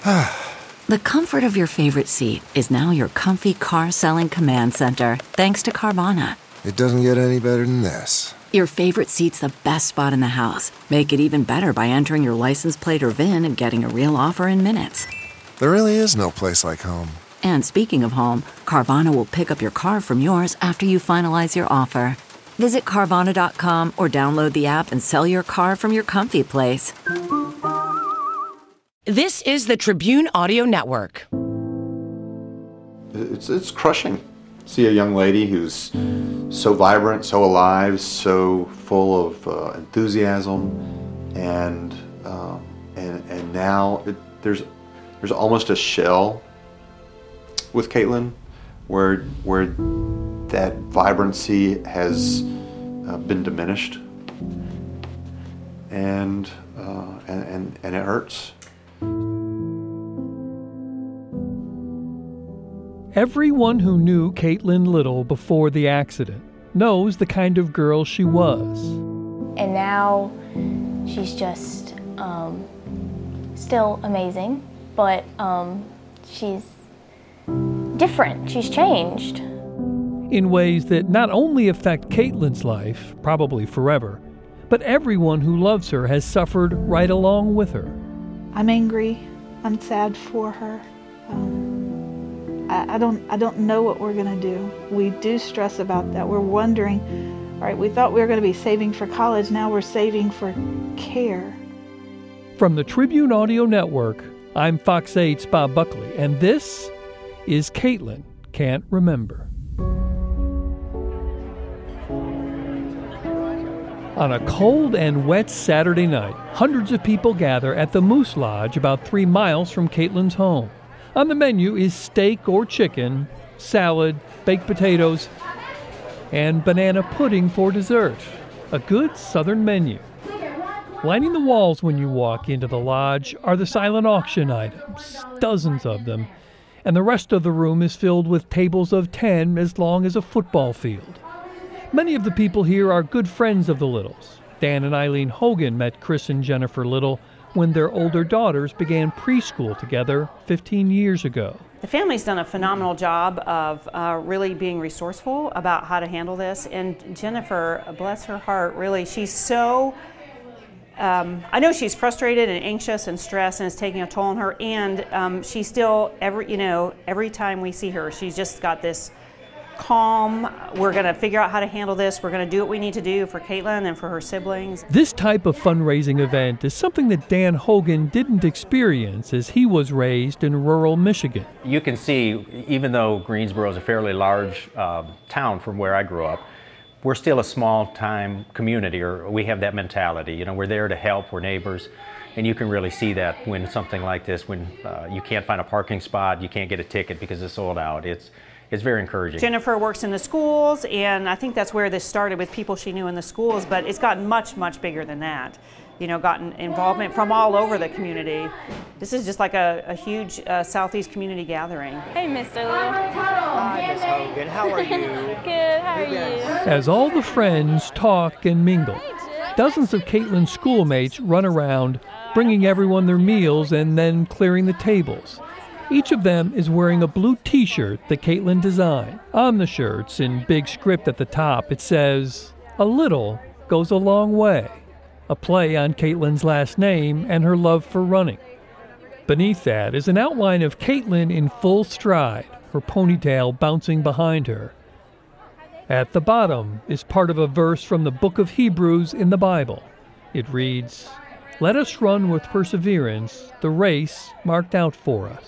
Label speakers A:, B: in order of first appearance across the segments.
A: The comfort of your favorite seat is now your comfy car selling command center, thanks to Carvana.
B: It doesn't get any better than this.
A: Your favorite seat's the best spot in the house. Make it even better by entering your license plate or VIN and getting a real offer in minutes.
B: There really is no place like home.
A: And speaking of home, Carvana will pick up your car from yours after you finalize your offer. Visit Carvana.com or download the app and sell your car from your comfy place.
C: This is the Tribune Audio Network.
D: It's crushing. See a young lady who's so vibrant, so alive, so full of enthusiasm, and now there's almost a shell with Caitlin, where that vibrancy has been diminished, and it hurts.
E: Everyone who knew Caitlin Little before the accident knows the kind of girl she was.
F: And now she's just still amazing, but she's different. She's changed.
E: In ways that not only affect Caitlin's life, probably forever, but everyone who loves her has suffered right along with her.
G: I'm angry. I'm sad for her. I don't know what we're going to do. We do stress about that. We're wondering, all right, we thought we were going to be saving for college. Now we're saving for care.
E: From the Tribune Audio Network, I'm Fox 8's Bob Buckley, and this is Caitlin Can't Remember. On a cold and wet Saturday night, hundreds of people gather at the Moose Lodge about 3 miles from Caitlin's home. On the menu is steak or chicken, salad, baked potatoes, and banana pudding for dessert. A good Southern menu. Lining the walls when you walk into the lodge are the silent auction items, dozens of them, and the rest of the room is filled with tables of 10 as long as a football field. Many of the people here are good friends of the Littles. Dan and Eileen Hogan met Chris and Jennifer Little when their older daughters began preschool together 15 years ago.
H: The family's done a phenomenal job of really being resourceful about how to handle this. And Jennifer, bless her heart, really, she's so, I know she's frustrated and anxious and stressed and it's taking a toll on her. And she's still, every time we see her, she's just got this calm, we're going to figure out how to handle this, we're going to do what we need to do for Caitlin and for her siblings.
E: This type of fundraising event is something that Dan Hogan didn't experience as he was raised in rural Michigan.
I: You can see, even though Greensboro is a fairly large town from where I grew up, we're still a small-time community, or we have that mentality. We're there to help, we're neighbors, and you can really see that when something like this, when you can't find a parking spot, you can't get a ticket because it's sold out. It's very encouraging.
H: Jennifer works in the schools, and I think that's where this started with people she knew in the schools, but it's gotten much, much bigger than that. Gotten involvement from all over the community. This is just like a huge Southeast community gathering.
J: Hey, Mr. Little.
K: Hi, Miss Hogan. How are you?
J: Good, how are you?
E: As all the friends talk and mingle, dozens of Caitlin's schoolmates run around, bringing everyone their meals and then clearing the tables. Each of them is wearing a blue t-shirt that Caitlin designed. On the shirts, in big script at the top, it says, "A little goes a long way," a play on Caitlin's last name and her love for running. Beneath that is an outline of Caitlin in full stride, her ponytail bouncing behind her. At the bottom is part of a verse from the book of Hebrews in the Bible. It reads, "Let us run with perseverance the race marked out for us."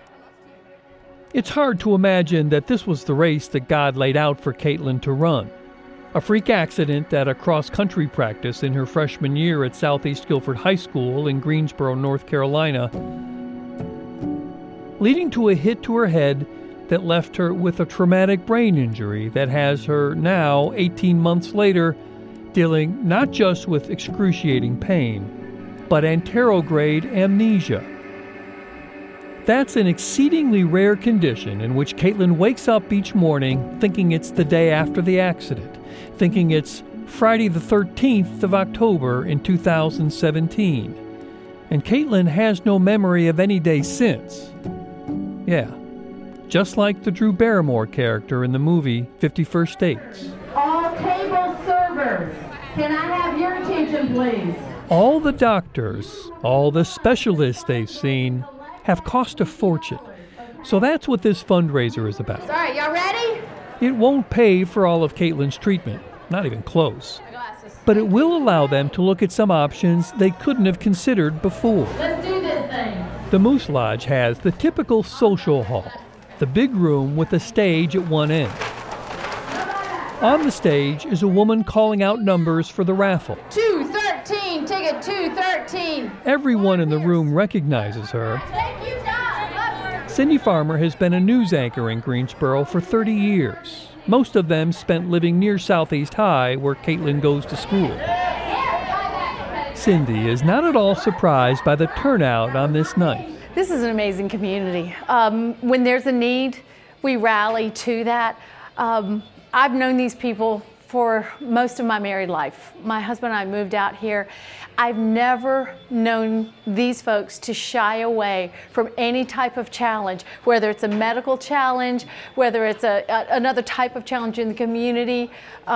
E: It's hard to imagine that this was the race that God laid out for Caitlin to run. A freak accident at a cross-country practice in her freshman year at Southeast Guilford High School in Greensboro, North Carolina, leading to a hit to her head that left her with a traumatic brain injury that has her now, 18 months later, dealing not just with excruciating pain, but anterograde amnesia. That's an exceedingly rare condition in which Caitlin wakes up each morning thinking it's the day after the accident, thinking it's Friday the 13th of October in 2017. And Caitlin has no memory of any day since. Yeah, just like the Drew Barrymore character in the movie 50 First Dates.
L: All table servers, can I have your attention, please?
E: All the doctors, all the specialists they've seen have cost a fortune. So that's what this fundraiser is about.
L: Sorry, y'all ready?
E: It won't pay for all of Caitlin's treatment, not even close. But it will allow them to look at some options they couldn't have considered before.
L: Let's do this thing.
E: The Moose Lodge has the typical social hall, the big room with a stage at one end. On the stage is a woman calling out numbers for the raffle.
L: 213, ticket 213.
E: Everyone in the room recognizes her. Cindy Farmer has been a news anchor in Greensboro for 30 years. Most of them spent living near Southeast High, where Caitlin goes to school. Cindy is not at all surprised by the turnout on this night.
M: This is an amazing community. When there's a need, we rally to that. I've known these people for most of my married life. My husband and I moved out here. I've never known these folks to shy away from any type of challenge, whether it's a medical challenge, whether it's another type of challenge in the community.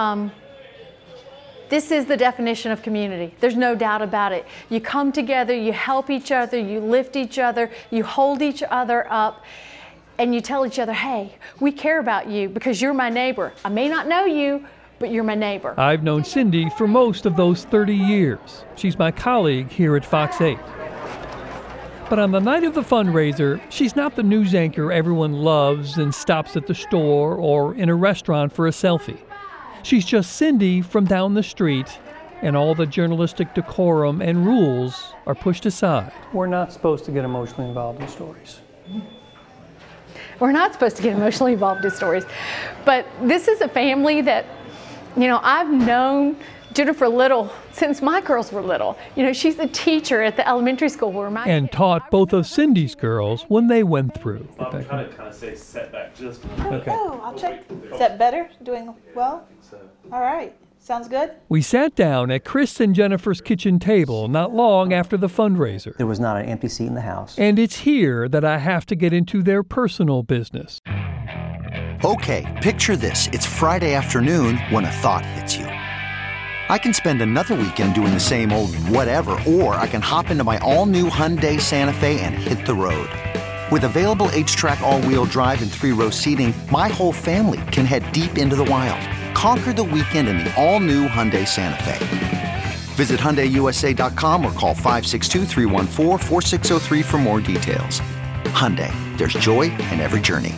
M: This is the definition of community. There's no doubt about it. You come together, you help each other, you lift each other, you hold each other up, and you tell each other, hey, we care about you because you're my neighbor. I may not know you, but you're my neighbor.
E: I've known Cindy for most of those 30 years. She's my colleague here at Fox 8. But on the night of the fundraiser, she's not the news anchor everyone loves and stops at the store or in a restaurant for a selfie. She's just Cindy from down the street, and all the journalistic decorum and rules are pushed aside.
N: We're not supposed to get emotionally involved in stories.
M: We're not supposed to get emotionally involved in stories. But this is a family that, you know, I've known Jennifer Little since my girls were little. You know, she's a teacher at the elementary school where my
E: and taught both of Cindy's girls when they went through.
O: I'm trying to kind of say setback just
E: okay.
G: Oh, I'll check. Is that better? Doing well? All right. Sounds good?
E: We sat down at Chris and Jennifer's kitchen table not long after the fundraiser.
P: There was not an empty seat in the house.
E: And it's here that I have to get into their personal business.
Q: Okay, picture this. It's Friday afternoon when a thought hits you. I can spend another weekend doing the same old whatever, or I can hop into my all-new Hyundai Santa Fe and hit the road. With available H-Track all-wheel drive and 3-row seating, my whole family can head deep into the wild. Conquer the weekend in the all-new Hyundai Santa Fe. Visit HyundaiUSA.com or call 562-314-4603 for more details. Hyundai, there's joy in every journey.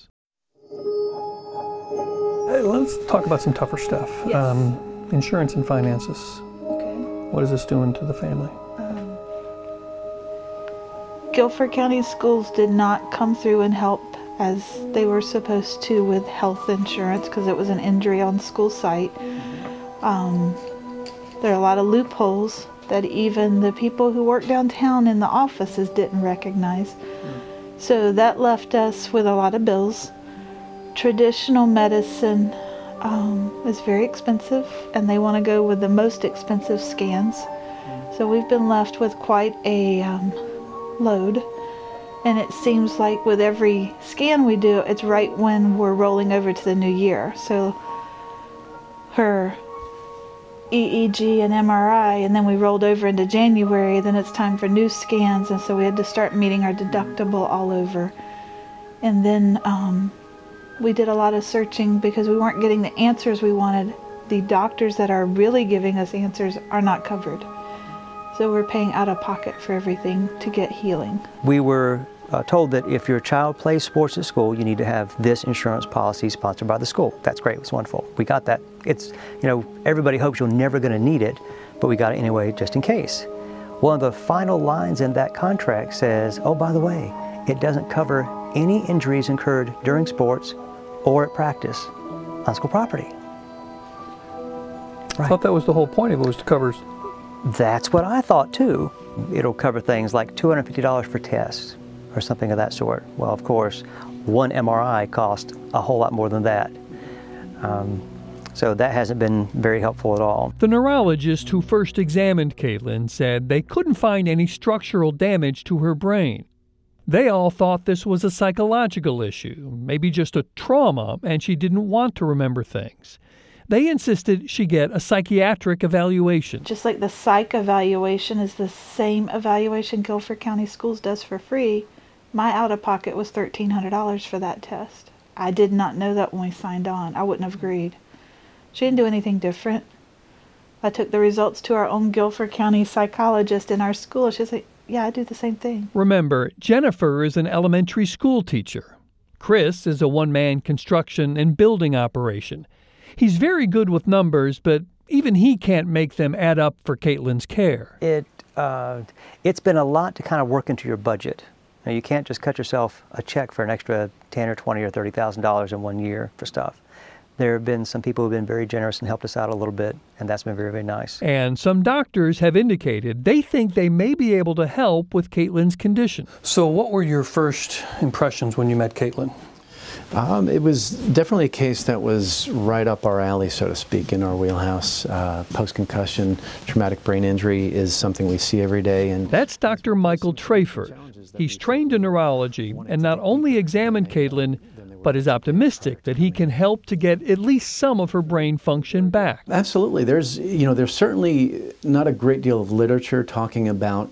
N: Let's talk about some tougher stuff.
G: Yes.
N: Insurance and finances.
G: Okay.
N: What is this doing to the family?
G: Guilford County Schools did not come through and help as they were supposed to with health insurance because it was an injury on school site. There are a lot of loopholes that even the people who work downtown in the offices didn't recognize. So that left us with a lot of bills. Traditional medicine is very expensive, and they want to go with the most expensive scans. So we've been left with quite a load. And it seems like with every scan we do, it's right when we're rolling over to the new year. So her EEG and MRI, and then we rolled over into January, then it's time for new scans, and so we had to start meeting our deductible all over. And then we did a lot of searching because we weren't getting the answers we wanted. The doctors that are really giving us answers are not covered. So we're paying out of pocket for everything to get healing.
P: We were told that if your child plays sports at school, you need to have this insurance policy sponsored by the school. That's great, it's wonderful. We got that. It's, you know, everybody hopes you're never going to need it, but we got it anyway just in case. One of the final lines in that contract says, oh, by the way, it doesn't cover any injuries incurred during sports or at practice on school property.
N: Right. I thought that was the whole point of it, was to cover.
P: That's what I thought too. It'll cover things like $250 for tests or something of that sort. Well, of course, one MRI cost a whole lot more than that. So that hasn't been very helpful at all.
E: The neurologist who first examined Caitlin said they couldn't find any structural damage to her brain. They all thought this was a psychological issue, maybe just a trauma, and she didn't want to remember things. They insisted she get a psychiatric evaluation.
G: Just like the psych evaluation is the same evaluation Guilford County Schools does for free, my out-of-pocket was $1,300 for that test. I did not know that when we signed on. I wouldn't have agreed. She didn't do anything different. I took the results to our own Guilford County psychologist in our school. She's like, yeah, I do the same thing.
E: Remember, Jennifer is an elementary school teacher. Chris is a one-man construction and building operation. He's very good with numbers, but even he can't make them add up for Caitlin's care.
P: It's been a lot to kind of work into your budget. Now, you can't just cut yourself a check for an extra $10,000 or $20,000 or $30,000 in 1 year for stuff. There have been some people who have been very generous and helped us out a little bit, and that's been very, very nice.
E: And some doctors have indicated they think they may be able to help with Caitlin's condition.
N: So what were your first impressions when you met Caitlin?
R: It was definitely a case that was right up our alley, so to speak, in our wheelhouse. Post-concussion traumatic brain injury is something we see every day. And
E: that's Dr. Michael Trayford. He's trained in neurology and not only examined Caitlin, but is optimistic that he can help to get at least some of her brain function back.
R: Absolutely. There's certainly not a great deal of literature talking about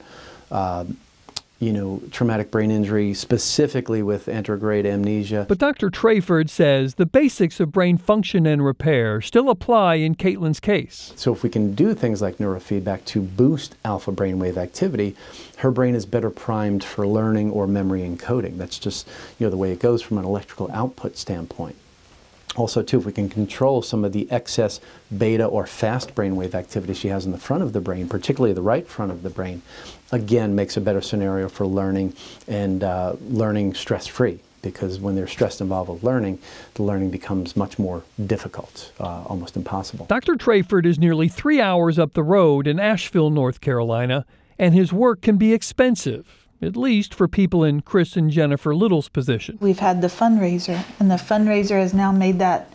R: traumatic brain injury, specifically with anterograde amnesia.
E: But Dr. Trayford says the basics of brain function and repair still apply in Caitlin's case.
R: So if we can do things like neurofeedback to boost alpha brainwave activity, her brain is better primed for learning or memory encoding. That's just the way it goes from an electrical output standpoint. Also, too, if we can control some of the excess beta or fast brainwave activity she has in the front of the brain, particularly the right front of the brain, again, makes a better scenario for learning and learning stress-free. Because when there's stress involved with learning, the learning becomes much more difficult, almost impossible.
E: Dr. Trayford is nearly 3 hours up the road in Asheville, North Carolina, and his work can be expensive, at least for people in Chris and Jennifer Little's position.
G: We've had the fundraiser, and the fundraiser has now made that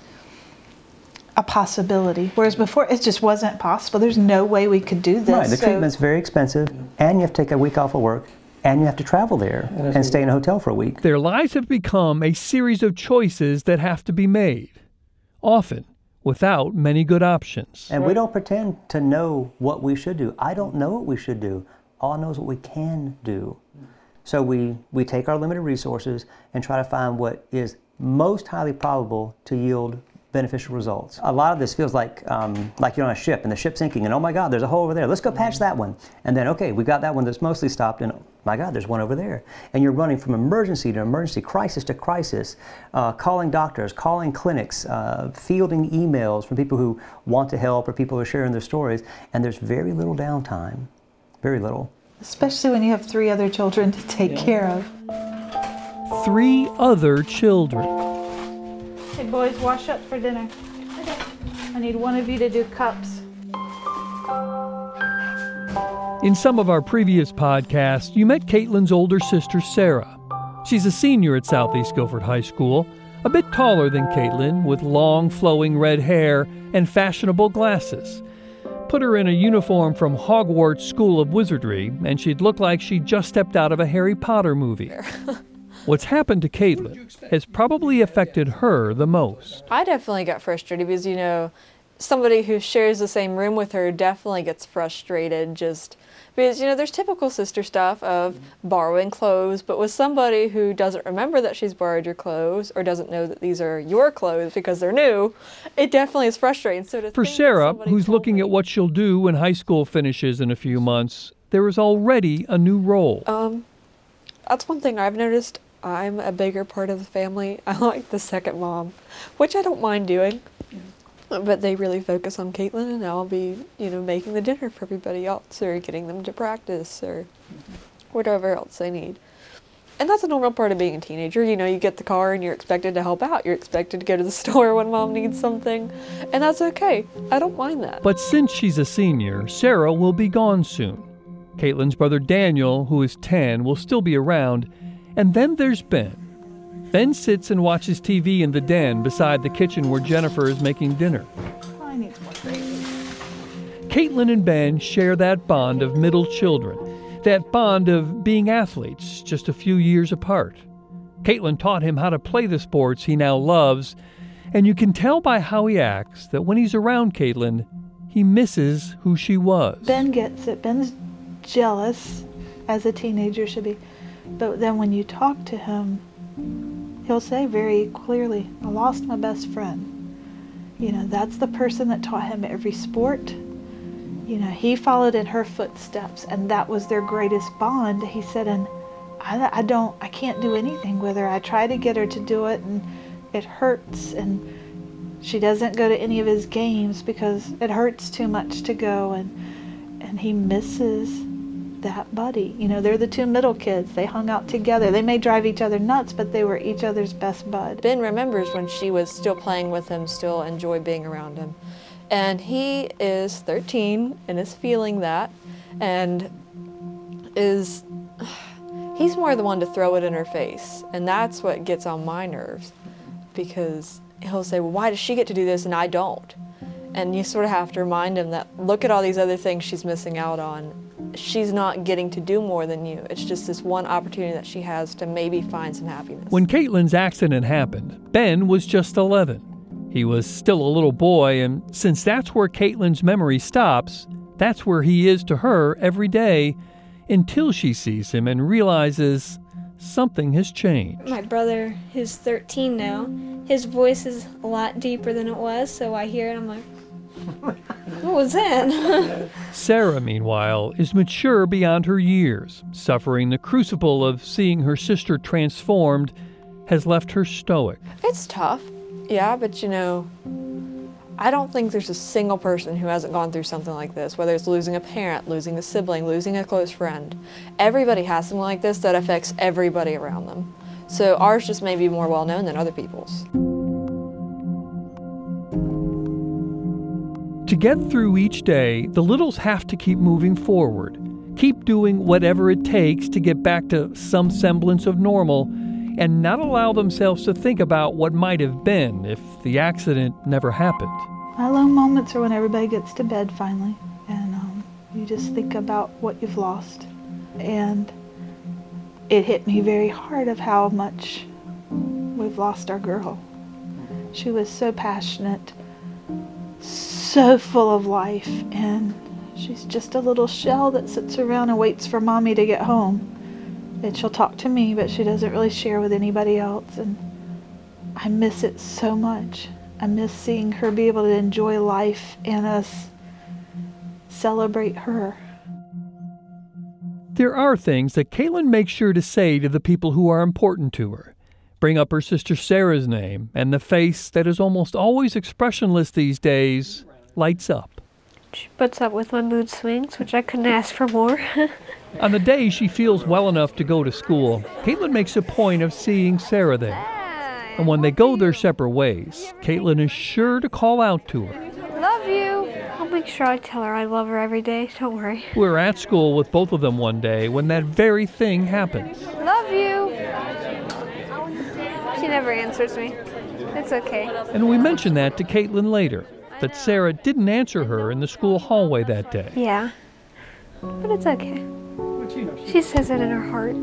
G: a possibility, whereas before it just wasn't possible. There's no way we could do this.
P: Right, the treatment's very expensive, and you have to take a week off of work, and you have to travel there and stay in a hotel for a week.
E: Their lives have become a series of choices that have to be made, often without many good options.
P: And we don't pretend to know what we should do. I don't know what we should do. All I know is what we can do. So we take our limited resources and try to find what is most highly probable to yield beneficial results. A lot of this feels like you're on a ship and the ship's sinking and oh my God, there's a hole over there. Let's go patch that one. And then, okay, we got that one that's mostly stopped and my God, there's one over there. And you're running from emergency to emergency, crisis to crisis, calling doctors, calling clinics, fielding emails from people who want to help or people who are sharing their stories. And there's very little downtime, very little.
G: Especially when you have 3 other children to take care of.
E: 3 other children.
G: Hey boys, wash up for dinner. Okay. I need one of you to do cups.
E: In some of our previous podcasts, you met Caitlin's older sister, Sarah. She's a senior at Southeast Guilford High School, a bit taller than Caitlin, with long, flowing red hair and fashionable glasses. Put her in a uniform from Hogwarts School of Wizardry, and she'd look like she'd just stepped out of a Harry Potter movie. What's happened to Caitlin has probably affected her the most.
J: I definitely got frustrated because, somebody who shares the same room with her definitely gets frustrated just because, there's typical sister stuff of borrowing clothes, but with somebody who doesn't remember that she's borrowed your clothes or doesn't know that these are your clothes because they're new, it definitely is frustrating. So
E: for Sarah, who's looking at what she'll do when high school finishes in a few months, there is already a new role.
J: That's one thing I've noticed. I'm a bigger part of the family. I'm like the second mom, which I don't mind doing. But they really focus on Caitlin, and I'll be, making the dinner for everybody else or getting them to practice or whatever else they need. And that's a normal part of being a teenager. You get the car and you're expected to help out. You're expected to go to the store when mom needs something. And that's okay. I don't mind that.
E: But since she's a senior, Sarah will be gone soon. Caitlin's brother Daniel, who is 10, will still be around. And then there's Ben. Ben sits and watches TV in the den beside the kitchen where Jennifer is making dinner.
G: I need more gravy.
E: Caitlin and Ben share that bond of middle children, that bond of being athletes just a few years apart. Caitlin taught him how to play the sports he now loves, and you can tell by how he acts that when he's around Caitlin, he misses who she was.
G: Ben gets it. Ben's jealous, as a teenager should be. But then when you talk to him, he'll say very clearly, I lost my best friend. That's the person that taught him every sport. He followed in her footsteps, and that was their greatest bond. He said, and I can't do anything with her. I try to get her to do it, and it hurts, and she doesn't go to any of his games because it hurts too much to go, and he misses that buddy. They're the two middle kids. They hung out together. They may drive each other nuts, but they were each other's best bud.
J: Ben remembers when she was still playing with him, still enjoyed being around him. And he is 13 and is feeling that, and he's more the one to throw it in her face. And that's what gets on my nerves, because he'll say, well, why does she get to do this and I don't? And you sort of have to remind him that, look at all these other things she's missing out on. She's not getting to do more than you. It's just this one opportunity that she has to maybe find some happiness. When
E: Caitlin's accident happened, Ben was just 11. He was still a little boy, and since that's where Caitlin's memory stops, that's where he is to her every day until she sees him and realizes something has changed.
S: My brother is 13 now. His voice is a lot deeper than it was, so I hear it, I'm like, what was that?
E: Sarah, meanwhile, is mature beyond her years. Suffering the crucible of seeing her sister transformed has left her stoic.
J: It's tough, yeah, but I don't think there's a single person who hasn't gone through something like this, whether it's losing a parent, losing a sibling, losing a close friend. Everybody has something like this that affects everybody around them. So ours just may be more well known than other people's.
E: To get through each day, the Littles have to keep moving forward, keep doing whatever it takes to get back to some semblance of normal, and not allow themselves to think about what might have been if the accident never happened.
G: My low moments are when everybody gets to bed finally, and you just think about what you've lost. And it hit me very hard of how much we've lost our girl. She was so passionate, so full of life, and she's just a little shell that sits around and waits for mommy to get home. And she'll talk to me, but she doesn't really share with anybody else, and I miss it so much. I miss seeing her be able to enjoy life and us celebrate her.
E: There are things that Caitlin makes sure to say to the people who are important to her. Bring up her sister Sarah's name, and the face that is almost always expressionless these days lights up.
S: She puts up with my mood swings, which I couldn't ask for more.
E: On the day she feels well enough to go to school, Caitlin makes a point of seeing Sarah there. And when they go their separate ways, Caitlin is sure to call out to her.
S: Love you. I'll make sure I tell her I love her every day. Don't worry.
E: We were at school with both of them one day when that very thing happens.
S: Love you. She never answers me. It's okay.
E: And we mentioned that to Caitlin later, that Sarah didn't answer her in the school hallway that day.
S: Yeah, but it's okay. She says it in her heart.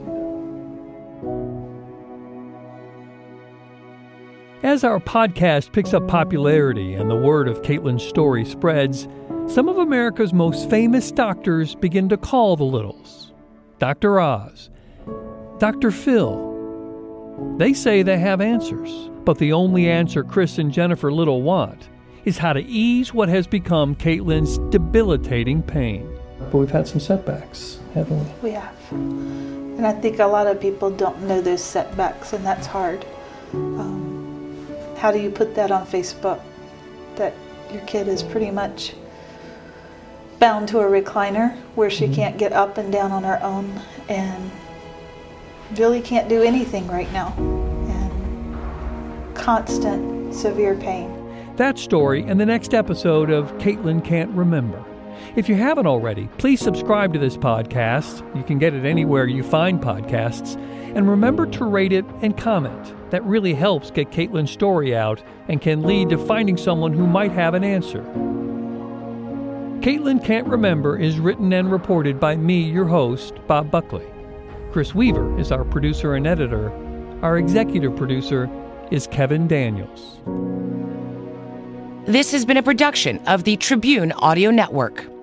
E: As our podcast picks up popularity and the word of Caitlin's story spreads, some of America's most famous doctors begin to call the Littles. Dr. Oz, Dr. Phil. They say they have answers, but the only answer Chris and Jennifer Little want is how to ease what has become Caitlin's debilitating pain. But we've had some setbacks, haven't we?
G: We have. And I think a lot of people don't know those setbacks, and that's hard. How do you put that on Facebook, that your kid is pretty much bound to a recliner where she can't get up and down on her own and really can't do anything right now, and constant severe pain.
E: That story in the next episode of Caitlin Can't Remember. If you haven't already, please subscribe to this podcast. You can get it anywhere you find podcasts. And remember to rate it and comment. That really helps get Caitlin's story out and can lead to finding someone who might have an answer. Caitlin Can't Remember is written and reported by me, your host, Bob Buckley. Chris Weaver is our producer and editor. Our executive producer is Kevin Daniels.
C: This has been a production of the Tribune Audio Network.